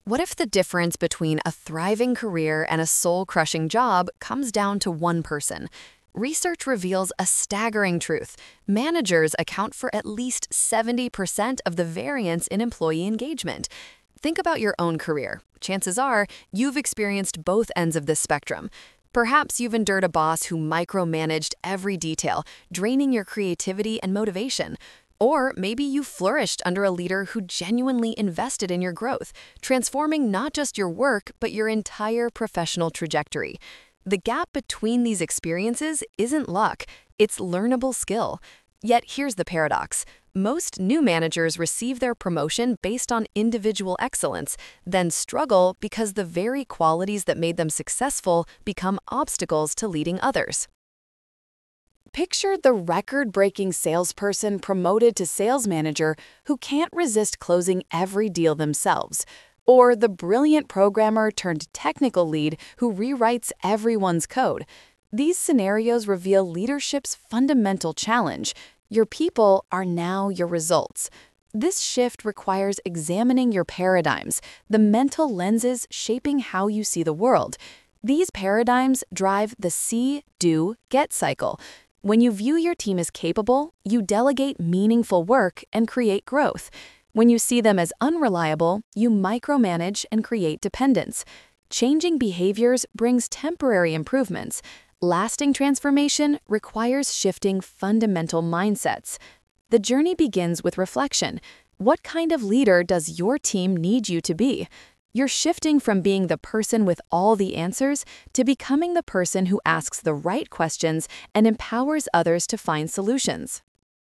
What if the difference between a thriving career and a soul-crushing job comes down to one person? Research reveals a staggering truth. Managers account for at least 70% of the variance in employee engagement. Think about your own career. Chances are you've experienced both ends of this spectrum. Perhaps you've endured a boss who micromanaged every detail, draining your creativity and motivation. Or maybe you flourished under a leader who genuinely invested in your growth, transforming not just your work, but your entire professional trajectory. The gap between these experiences isn't luck, it's learnable skill. Yet here's the paradox. Most new managers receive their promotion based on individual excellence, then struggle because the very qualities that made them successful become obstacles to leading others. Picture the record-breaking salesperson promoted to sales manager who can't resist closing every deal themselves, or the brilliant programmer turned technical lead who rewrites everyone's code. These scenarios reveal leadership's fundamental challenge. Your people are now your results. This shift requires examining your paradigms, the mental lenses shaping how you see the world. These paradigms drive the see, do, get cycle. When you view your team as capable, you delegate meaningful work and create growth. When you see them as unreliable, you micromanage and create dependence. Changing behaviors brings temporary improvements. Lasting transformation requires shifting fundamental mindsets. The journey begins with reflection. What kind of leader does your team need you to be? You're shifting from being the person with all the answers to becoming the person who asks the right questions and empowers others to find solutions.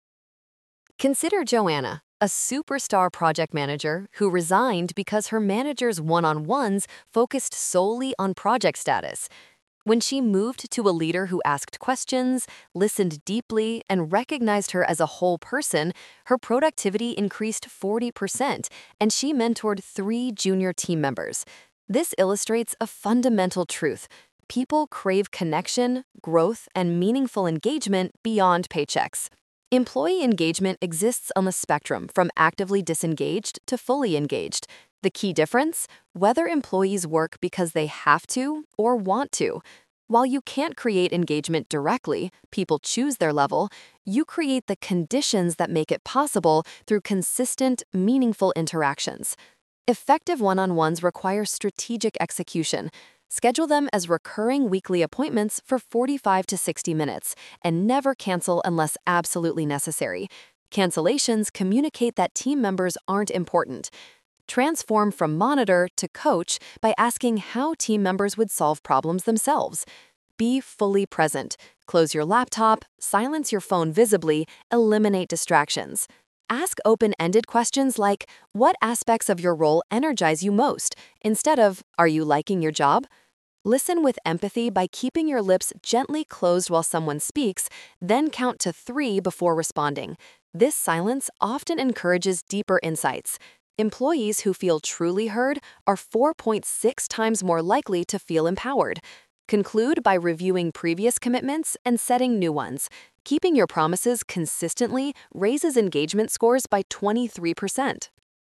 Consider Joanna, a superstar project manager who resigned because her manager's one-on-ones focused solely on project status. When she moved to a leader who asked questions, listened deeply, and recognized her as a whole person, her productivity increased 40%, and she mentored 3 junior team members. This illustrates a fundamental truth. People crave connection, growth, and meaningful engagement beyond paychecks. Employee engagement exists on the spectrum from actively disengaged to fully engaged. The key difference? Whether employees work because they have to or want to. While you can't create engagement directly, people choose their level, you create the conditions that make it possible through consistent, meaningful interactions. Effective one-on-ones require strategic execution. Schedule them as recurring weekly appointments for 45 to 60 minutes, and never cancel unless absolutely necessary. Cancellations communicate that team members aren't important. Transform from monitor to coach by asking how team members would solve problems themselves. Be fully present. Close your laptop, silence your phone visibly, eliminate distractions. Ask open-ended questions like, what aspects of your role energize you most, instead of, are you liking your job? Listen with empathy by keeping your lips gently closed while someone speaks, then count to 3 before responding. This silence often encourages deeper insights. Employees who feel truly heard are 4.6 times more likely to feel empowered. Conclude by reviewing previous commitments and setting new ones. Keeping your promises consistently raises engagement scores by 23%.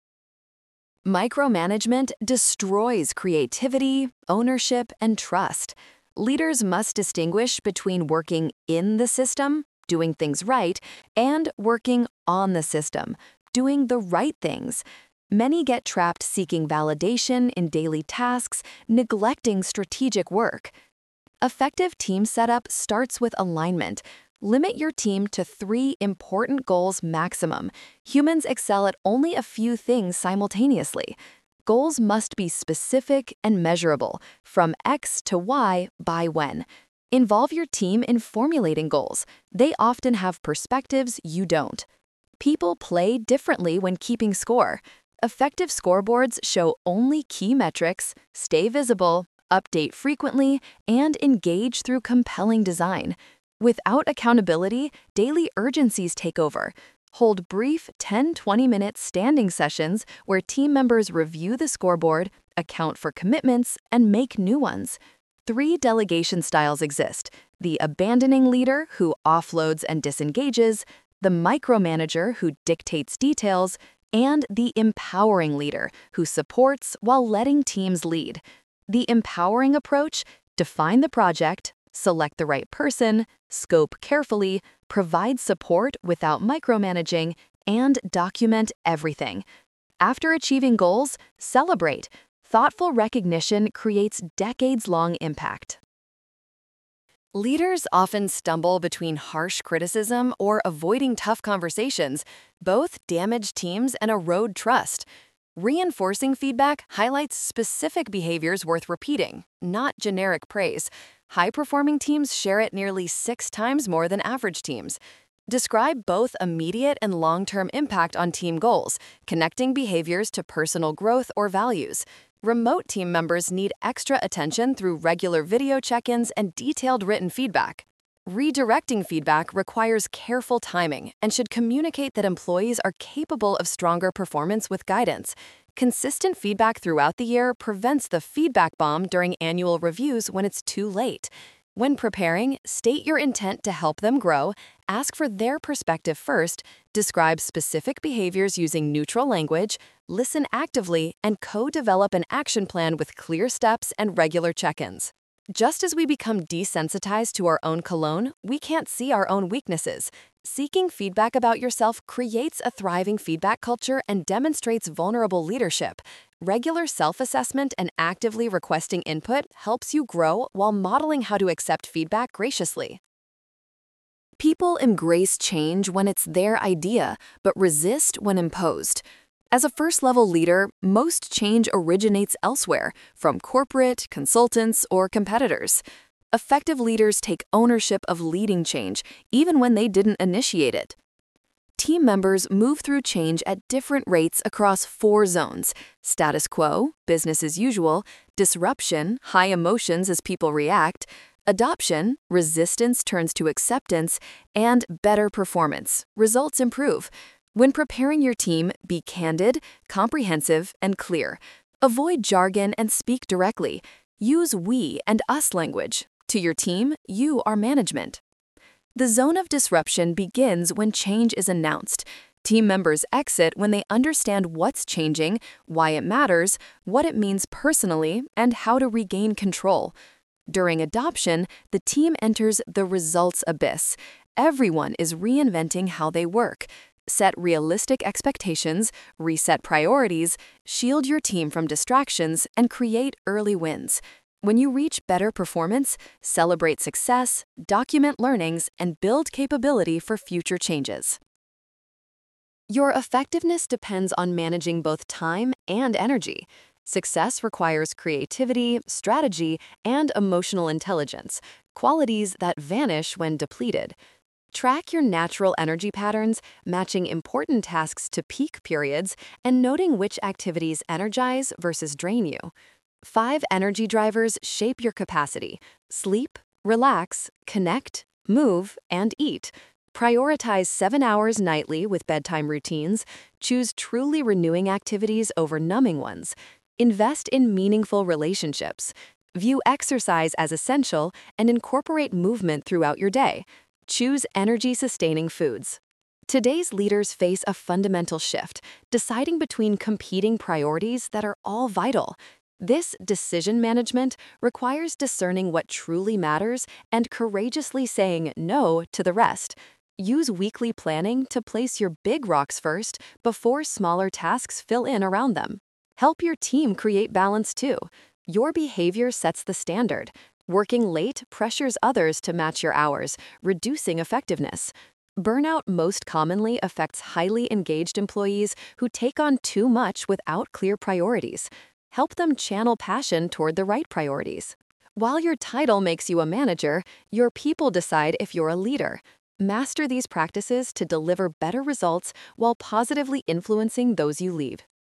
Micromanagement destroys creativity, ownership, and trust. Leaders must distinguish between working in the system, doing things right, and working on the system, doing the right things. Many get trapped seeking validation in daily tasks, neglecting strategic work. Effective team setup starts with alignment. Limit your team to 3 important goals maximum. Humans excel at only a few things simultaneously. Goals must be specific and measurable, from X to Y by when. Involve your team in formulating goals. They often have perspectives you don't. People play differently when keeping score. Effective scoreboards show only key metrics, stay visible, update frequently, and engage through compelling design. Without accountability, daily urgencies take over. Hold brief 10-20-minute standing sessions where team members review the scoreboard, account for commitments, and make new ones. 3 delegation styles exist: the abandoning leader who offloads and disengages, the micromanager who dictates details, and the empowering leader, who supports while letting teams lead. The empowering approach: define the project, select the right person, scope carefully, provide support without micromanaging, and document everything. After achieving goals, celebrate. Thoughtful recognition creates decades-long impact. Leaders often stumble between harsh criticism or avoiding tough conversations. Both damage teams and erode trust. Reinforcing feedback highlights specific behaviors worth repeating, not generic praise. High-performing teams share it nearly 6 times more than average teams. Describe both immediate and long-term impact on team goals, connecting behaviors to personal growth or values. Remote team members need extra attention through regular video check-ins and detailed written feedback. Redirecting feedback requires careful timing and should communicate that employees are capable of stronger performance with guidance. Consistent feedback throughout the year prevents the feedback bomb during annual reviews when it's too late. When preparing, state your intent to help them grow, ask for their perspective first, describe specific behaviors using neutral language, listen actively, and co-develop an action plan with clear steps and regular check-ins. Just as we become desensitized to our own cologne, we can't see our own weaknesses. Seeking feedback about yourself creates a thriving feedback culture and demonstrates vulnerable leadership. Regular self-assessment and actively requesting input helps you grow while modeling how to accept feedback graciously. People embrace change when it's their idea, but resist when imposed. As a first-level leader, most change originates elsewhere, from corporate, consultants, or competitors. Effective leaders take ownership of leading change, even when they didn't initiate it. Team members move through change at different rates across 4 zones: status quo, business as usual; disruption, high emotions as people react; adoption, resistance turns to acceptance; and better performance, results improve. When preparing your team, be candid, comprehensive, and clear. Avoid jargon and speak directly. Use we and us language. To your team, you are management. The zone of disruption begins when change is announced. Team members exit when they understand what's changing, why it matters, what it means personally, and how to regain control. During adoption, the team enters the results abyss. Everyone is reinventing how they work. Set realistic expectations, reset priorities, shield your team from distractions, and create early wins. When you reach better performance, celebrate success, document learnings, and build capability for future changes. Your effectiveness depends on managing both time and energy. Success requires creativity, strategy, and emotional intelligence, qualities that vanish when depleted. Track your natural energy patterns, matching important tasks to peak periods, and noting which activities energize versus drain you. 5 energy drivers shape your capacity: sleep, relax, connect, move, and eat. Prioritize 7 hours nightly with bedtime routines. Choose truly renewing activities over numbing ones. Invest in meaningful relationships. View exercise as essential and incorporate movement throughout your day. Choose energy-sustaining foods. Today's leaders face a fundamental shift, deciding between competing priorities that are all vital. This decision management requires discerning what truly matters and courageously saying no to the rest. Use weekly planning to place your big rocks first before smaller tasks fill in around them. Help your team create balance too. Your behavior sets the standard. Working late pressures others to match your hours, reducing effectiveness. Burnout most commonly affects highly engaged employees who take on too much without clear priorities. Help them channel passion toward the right priorities. While your title makes you a manager, your people decide if you're a leader. Master these practices to deliver better results while positively influencing those you lead.